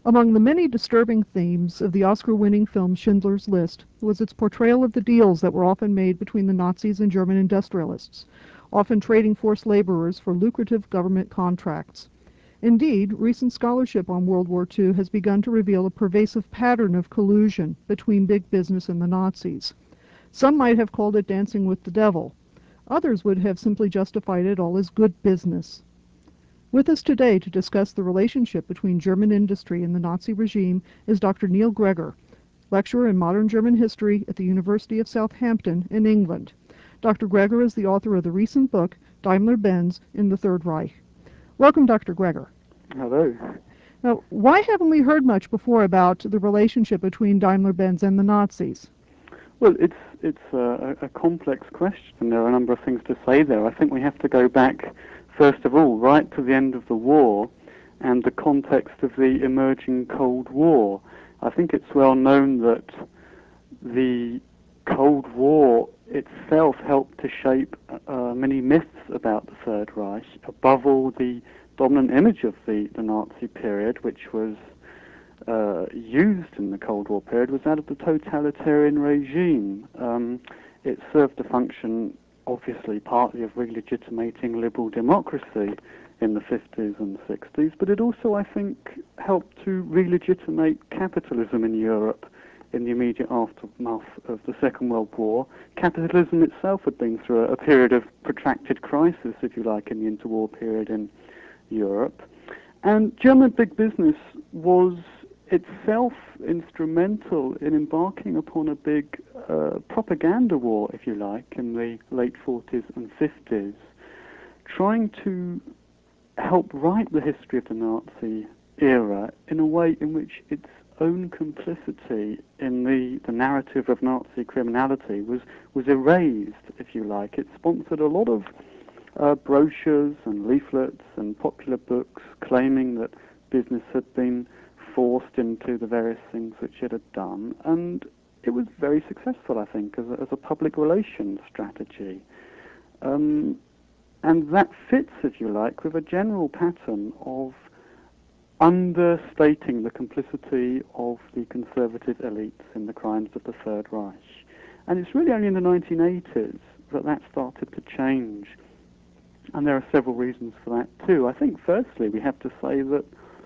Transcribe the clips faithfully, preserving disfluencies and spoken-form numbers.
Among the many disturbing themes of the Oscar-winning film Schindler's List was its portrayal of the deals that were often made between the Nazis and German industrialists, often trading forced laborers for lucrative government contracts. Indeed, recent scholarship on World War Two has begun to reveal a pervasive pattern of collusion between big business and the Nazis. Some might have called it dancing with the devil. Others would have simply justified it all as good business. With us today to discuss the relationship between German industry and the Nazi regime is Doctor Neil Gregor, lecturer in modern German history at the University of Southampton in England. Doctor Gregor is the author of the recent book, Daimler-Benz in the Third Reich. Welcome, Doctor Gregor. Hello. Now, why haven't we heard much before about the relationship between Daimler-Benz and the Nazis? Well, it's it's a, a complex question. There are a number of things to say there. I think we have to go back, first of all, right to the end of the war and the context of the emerging Cold War. I think it's well known that the Cold War itself helped to shape uh, many myths about the Third Reich. Above all, the dominant image of the, the Nazi period, which was uh, used in the Cold War period, was that of the totalitarian regime. Um, it served a function, obviously, partly of relegitimating liberal democracy in the fifties and sixties, but it also, I think, helped to relegitimate capitalism in Europe in the immediate aftermath of the Second World War. Capitalism itself had been through a, a period of protracted crisis, if you like, in the interwar period in Europe. And German big business was itself instrumental in embarking upon a big uh, propaganda war, if you like, in the late forties and fifties, trying to help write the history of the Nazi era in a way in which its own complicity in the, the narrative of Nazi criminality was, was erased, if you like. It sponsored a lot of uh, brochures and leaflets and popular books claiming that business had been forced into the various things which it had done, and it was very successful, I think, as a, as a public relations strategy. Um, and that fits, if you like, with a general pattern of understating the complicity of the conservative elites in the crimes of the Third Reich. And it's really only in the nineteen eighties that that started to change. And there are several reasons for that too. I think firstly we have to say that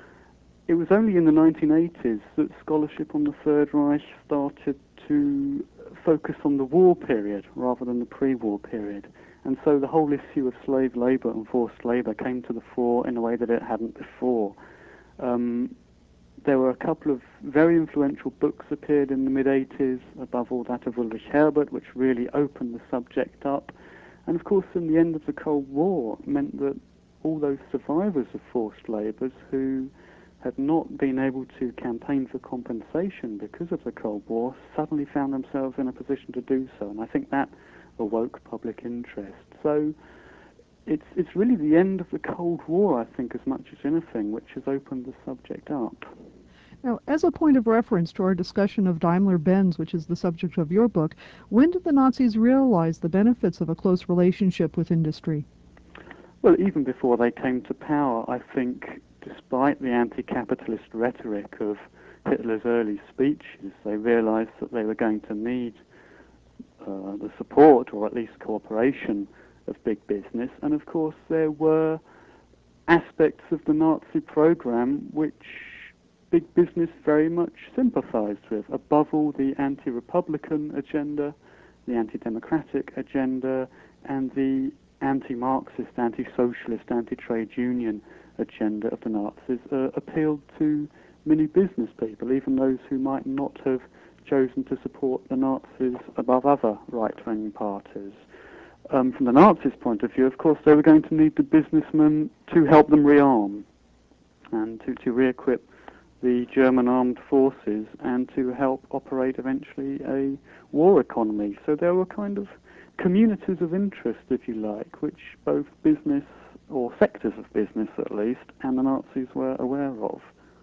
it was only in the nineteen eighties that scholarship on the Third Reich started to focus on the war period rather than the pre-war period. And so the whole issue of slave labour and forced labour came to the fore in a way that it hadn't before. Um, there were a couple of very influential books appeared in the mid-eighties, above all that of Ulrich Herbert, which really opened the subject up. And of course, in the end of the Cold War, meant that all those survivors of forced labours who had not been able to campaign for compensation because of the Cold War suddenly found themselves in a position to do so. And I think that awoke public interest. So It's it's really the end of the Cold War, I think, as much as anything, which has opened the subject up. Now, as a point of reference to our discussion of Daimler-Benz, which is the subject of your book, when did the Nazis realize the benefits of a close relationship with industry? Well, even before they came to power, I think, despite the anti-capitalist rhetoric of Hitler's early speeches, they realized that they were going to need uh, the support, or at least cooperation, of big business. And of course there were aspects of the Nazi program which big business very much sympathized with. Above all, the anti-republican agenda, the anti-democratic agenda, and the anti-Marxist, anti-socialist, anti-trade union agenda of the Nazis uh, appealed to many business people, even those who might not have chosen to support the Nazis above other right-wing parties. Um, from the Nazis' point of view, of course, they were going to need the businessmen to help them rearm and to, to re-equip the German armed forces and to help operate eventually a war economy. So there were kind of communities of interest, if you like, which both business, or sectors of business at least, and the Nazis were aware of.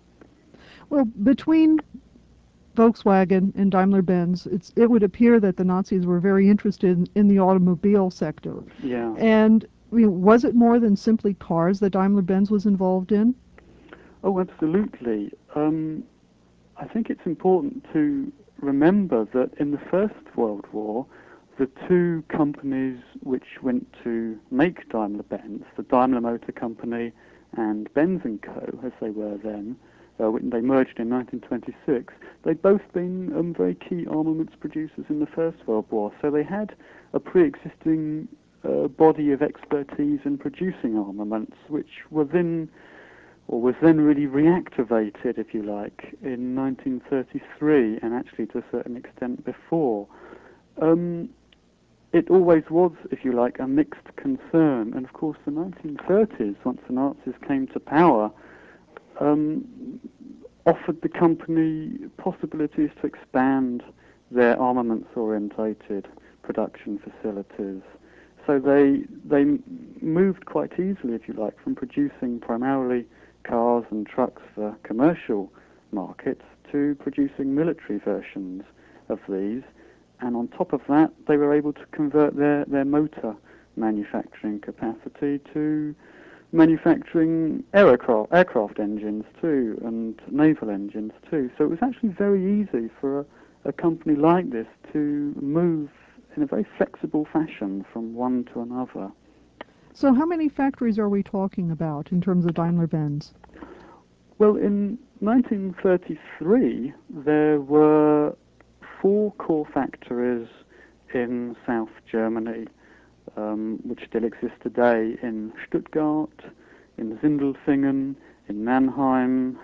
Well, between Volkswagen and Daimler-Benz, it's, it would appear that the Nazis were very interested in, in the automobile sector. Yeah. And I mean, was it more than simply cars that Daimler-Benz was involved in? Oh, absolutely. Um, I think it's important to remember that in the First World War, the two companies which went to make Daimler-Benz, the Daimler Motor Company and Benz and Co., as they were then, uh, when they merged in nineteen twenty-six, they'd both been um, very key armaments producers in the First World War, so they had a pre-existing uh, body of expertise in producing armaments, which were then or was then really reactivated, if you like, in nineteen thirty-three, and actually to a certain extent before. Um, it always was, if you like, a mixed concern, and of course the nineteen thirties, once the Nazis came to power, um, offered the company possibilities to expand their armaments-orientated production facilities. So they they moved quite easily, if you like, from producing primarily cars and trucks for commercial markets to producing military versions of these. And on top of that, they were able to convert their, their motor manufacturing capacity to manufacturing aircraft, aircraft engines too, and naval engines too. So it was actually very easy for a, a company like this to move in a very flexible fashion from one to another. So how many factories are we talking about in terms of Daimler-Benz? Well, in nineteen thirty-three, there were four core factories in South Germany, um, which still exist today in Stuttgart, in Sindelfingen, in Mannheim,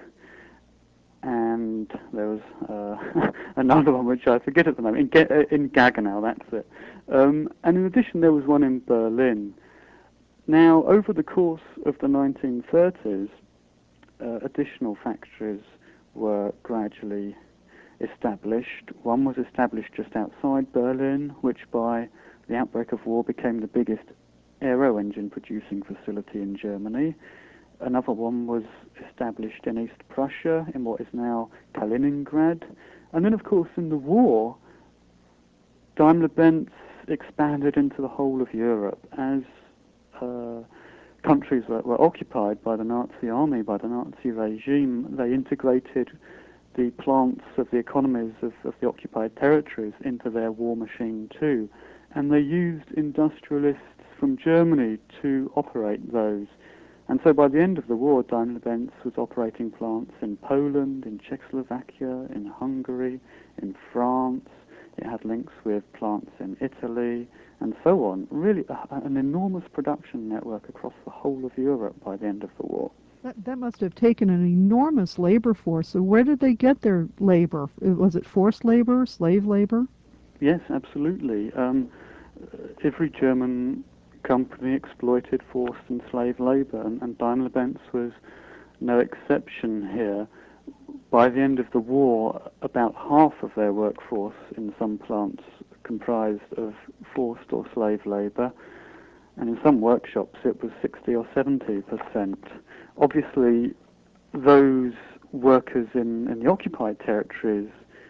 and there was uh, another one which I forget at the moment, in, Ge- in Gaggenau, that's it. Um, and in addition, there was one in Berlin. Now, over the course of the nineteen thirties, uh, additional factories were gradually established. One was established just outside Berlin, which by the outbreak of war became the biggest aero engine producing facility in Germany. Another one was established in East Prussia, in what is now Kaliningrad. And then, of course, in the war, Daimler-Benz expanded into the whole of Europe as uh, countries were, were occupied by the Nazi army, by the Nazi regime. They integrated the plants of the economies of, of the occupied territories into their war machine too. And they used industrialists from Germany to operate those. And so by the end of the war, Daimler-Benz was operating plants in Poland, in Czechoslovakia, in Hungary, in France. It had links with plants in Italy, and so on. Really a, an enormous production network across the whole of Europe by the end of the war. That, that must have taken an enormous labor force. So where did they get their labor? Was it forced labor, slave labor? Yes, absolutely. Um, every German company exploited forced and slave labor, and, and Daimler-Benz was no exception here. By the end of the war, about half of their workforce in some plants comprised of forced or slave labor, and in some workshops it was sixty or seventy percent. Obviously, those workers in, in the occupied territories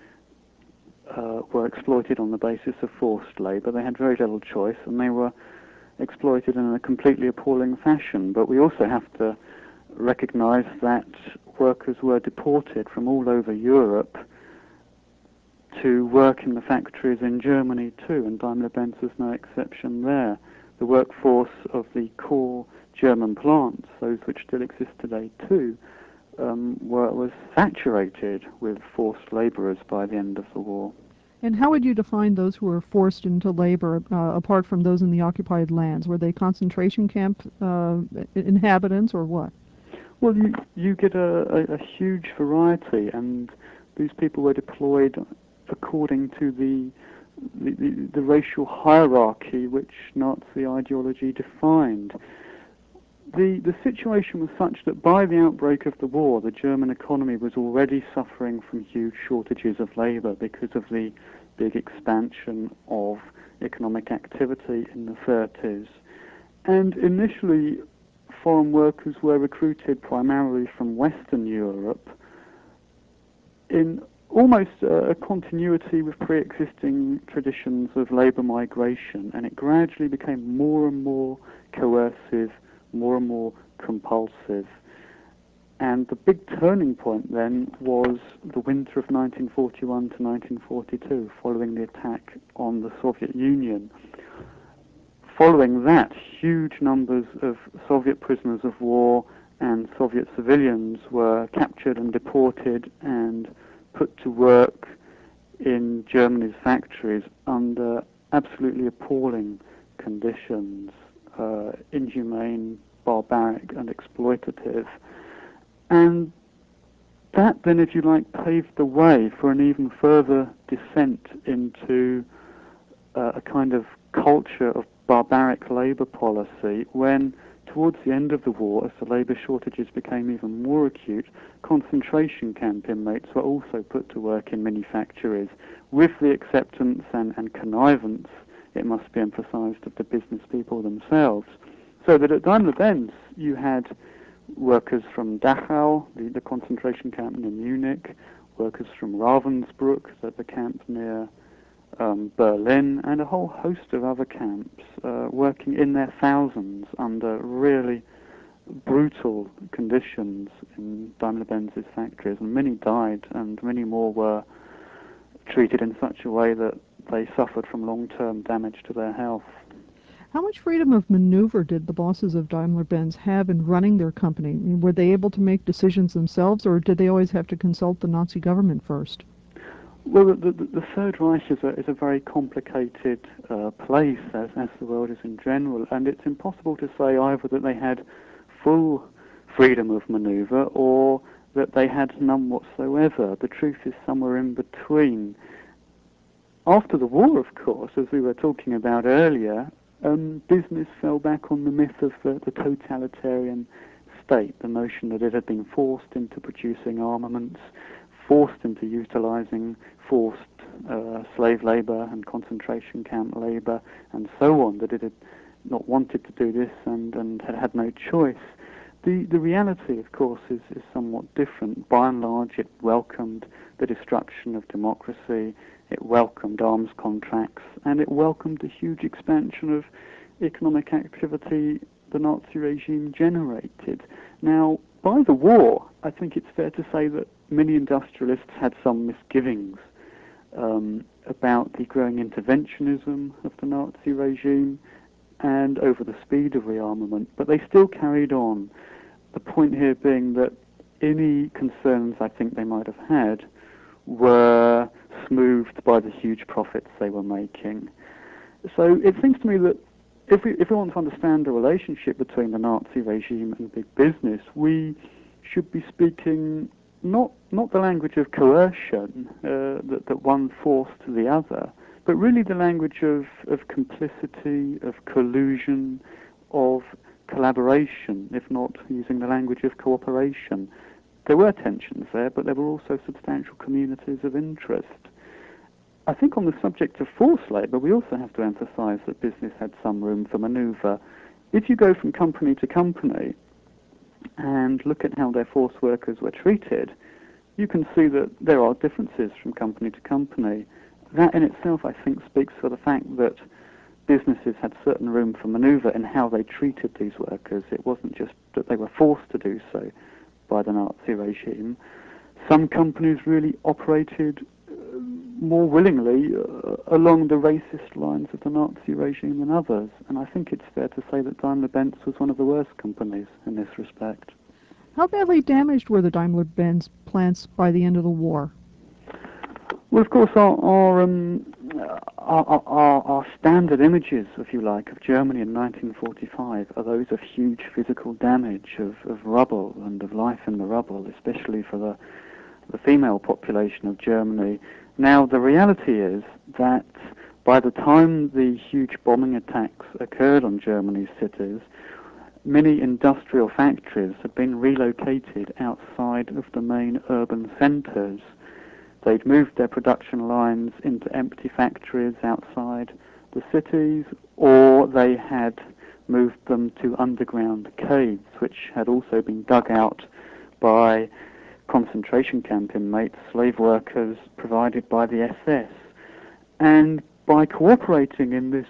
uh, were exploited on the basis of forced labor. They had very little choice, and they were exploited in a completely appalling fashion. But we also have to recognize that workers were deported from all over Europe to work in the factories in Germany too, and Daimler-Benz was no exception there. The workforce of the core German plants, those which still exist today too, um, were, was saturated with forced laborers by the end of the war. And how would you define those who were forced into labor, uh, apart from those in the occupied lands? Were they concentration camp uh, inhabitants, or what? Well, you, you get a, a, a huge variety, and these people were deployed according to the, the, the, the racial hierarchy which Nazi ideology defined. The, the situation was such that by the outbreak of the war, the German economy was already suffering from huge shortages of labor because of the big expansion of economic activity in the thirties. And initially, foreign workers were recruited primarily from Western Europe in almost a, a continuity with pre-existing traditions of labor migration, and it gradually became more and more coercive, more and more compulsive. And the big turning point then was the winter of nineteen forty-one to nineteen forty-two, following the attack on the Soviet Union. Following that, huge numbers of Soviet prisoners of war and Soviet civilians were captured and deported and put to work in Germany's factories under absolutely appalling conditions, uh, inhumane, barbaric and exploitative. And that then, if you like, paved the way for an even further descent into uh, a kind of culture of barbaric labour policy when, towards the end of the war, as the labour shortages became even more acute, concentration camp inmates were also put to work in many factories, with the acceptance and, and connivance, it must be emphasised, of the business people themselves. So that at Daimler-Benz you had workers from Dachau, the, the concentration camp near Munich, workers from Ravensbrück, the, the camp near um, Berlin, and a whole host of other camps uh, working in their thousands under really brutal conditions in Daimler-Benz's factories, and many died, and many more were treated in such a way that they suffered from long-term damage to their health. How much freedom of maneuver did the bosses of Daimler-Benz have in running their company? I mean, were they able to make decisions themselves, or did they always have to consult the Nazi government first? Well, the, the, the Third Reich is a, is a very complicated uh, place, as, as the world is in general, and it's impossible to say either that they had full freedom of manoeuvre or that they had none whatsoever. The truth is somewhere in between. After the war, of course, as we were talking about earlier, um, business fell back on the myth of the, the totalitarian state, the notion that it had been forced into producing armaments, forced into utilizing forced uh, slave labor and concentration camp labor and so on, that it had not wanted to do this and, and had had no choice. The, the reality, of course, is, is somewhat different. By and large, it welcomed the destruction of democracy, it welcomed arms contracts, and it welcomed the huge expansion of economic activity the Nazi regime generated. Now, by the war, I think it's fair to say that many industrialists had some misgivings um, about the growing interventionism of the Nazi regime and over the speed of rearmament, but they still carried on. The point here being that any concerns I think they might have had were smoothed by the huge profits they were making. So it seems to me that if we, if we want to understand the relationship between the Nazi regime and big business, we should be speaking not not the language of coercion, uh, that, that one forced the other, but really the language of, of complicity, of collusion, of collaboration, if not using the language of cooperation. There were tensions there, but there were also substantial communities of interest. I think on the subject of forced labour, we also have to emphasise that business had some room for manoeuvre. If you go from company to company and look at how their forced workers were treated, you can see that there are differences from company to company. That in itself, I think, speaks for the fact that businesses had certain room for manoeuvre in how they treated these workers. It wasn't just that they were forced to do so by the Nazi regime. Some companies really operated uh, more willingly uh, along the racist lines of the Nazi regime than others, and I think it's fair to say that Daimler-Benz was one of the worst companies in this respect. How badly damaged were the Daimler-Benz plants by the end of the war? Well, of course, our our, um, our, our, our standard images, if you like, of Germany in nineteen forty-five are those of huge physical damage, of, of rubble and of life in the rubble, especially for the, the female population of Germany. Now, the reality is that by the time the huge bombing attacks occurred on Germany's cities, many industrial factories had been relocated outside of the main urban centres. They'd moved their production lines into empty factories outside the cities, or they had moved them to underground caves, which had also been dug out by concentration camp inmates, slave workers provided by the S S. And by cooperating in this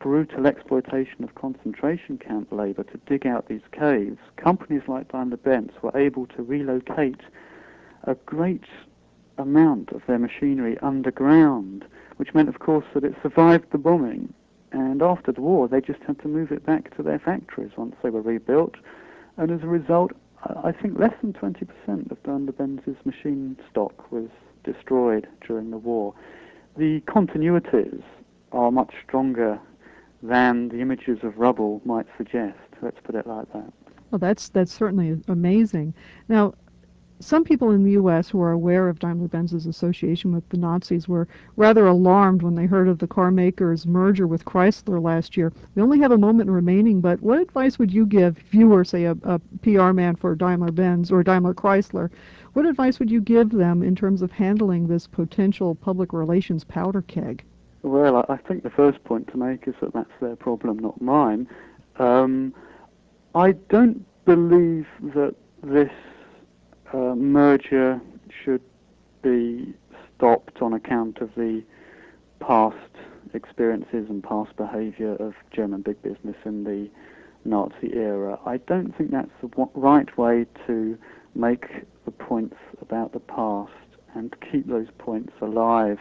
brutal exploitation of concentration camp labor to dig out these caves, companies like Daimler-Benz were able to relocate a great amount of their machinery underground, which meant, of course, that it survived the bombing. And after the war, they just had to move it back to their factories once they were rebuilt. And as a result, I think less than twenty percent of Daimler-Benz's machine stock was destroyed during the war. The continuities are much stronger than the images of rubble might suggest. Let's put it like that. Well, that's that's certainly amazing. Now, some people in the U S who are aware of Daimler-Benz's association with the Nazis were rather alarmed when they heard of the car maker's merger with Chrysler last year. We only have a moment remaining, but what advice would you give if you were, say, a, a P R man for Daimler-Benz or Daimler-Chrysler? What advice would you give them in terms of handling this potential public relations powder keg? Well, I think the first point to make is that that's their problem, not mine. Um, I don't believe that this uh, merger should be stopped on account of the past experiences and past behaviour of German big business in the Nazi era. I don't think that's the w- right way to make the points about the past and keep those points alive.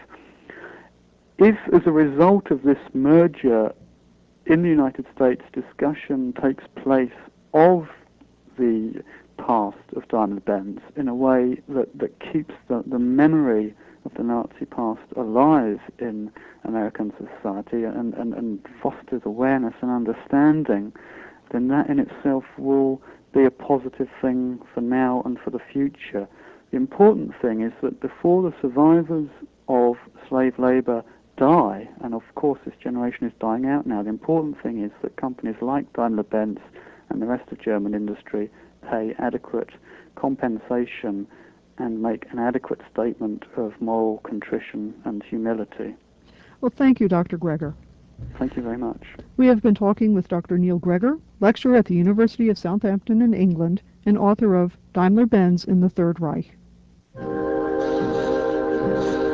If, as a result of this merger in the United States, discussion takes place of the past of Daimler-Benz in a way that, that keeps the, the memory of the Nazi past alive in American society and, and, and fosters awareness and understanding, then that in itself will be a positive thing for now and for the future. The important thing is that before the survivors of slave labour die, and of course this generation is dying out now, the important thing is that companies like Daimler-Benz and the rest of German industry pay adequate compensation and make an adequate statement of moral contrition and humility. Well, thank you, Doctor Greger. Thank you very much. We have been talking with Doctor Neil Greger, lecturer at the University of Southampton in England and author of Daimler-Benz in the Third Reich.